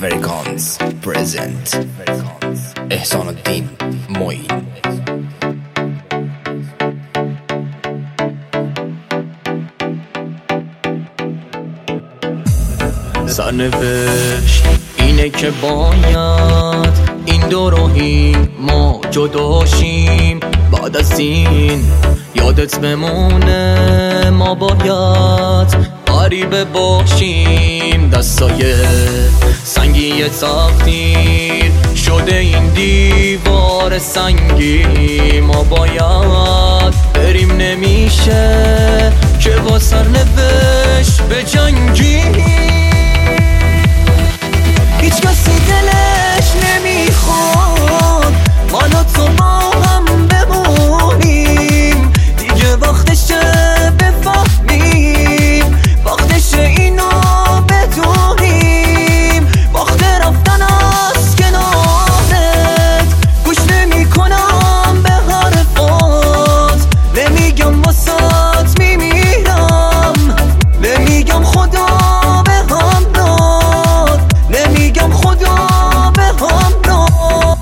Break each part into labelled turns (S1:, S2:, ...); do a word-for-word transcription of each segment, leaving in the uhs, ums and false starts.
S1: فرکانس پرزنت احسان الدین معین.
S2: سرنوشت اینه که باید این دو راهی ما جداشیم، بعد از این یادت بمونه ما باید غریبه باشیم. دستای سنگی تقدیر شده این دیوار سنگی، ما باید بریم نمیشه که با سرنوشت به جنگی. هیچ کسی دلش نمیخواد من و تو با هم بمونیم، دیگه وقتشه بفهمیم، وقتشه اینو بدونیم. وقت رفتن از کنارت گوش نمی کنم به حرفات، نمیگم واسات میمیرم، نمیگم خدا به هم داد، نمیگم خدا به هم داد.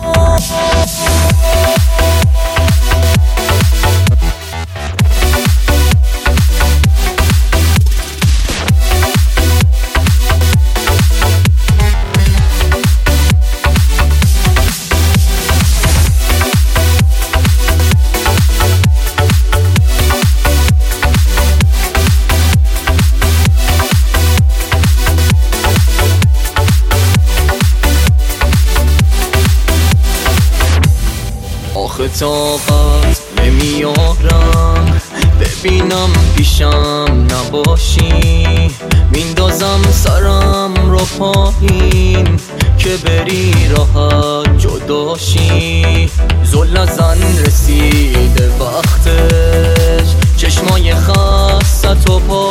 S2: آخه طاقت نمیارم ببینم پیشم نباشی، میندازم سرم رو پایین که بری راحت جداشی. زل نزن رسیده وقتش، چشمای خستت و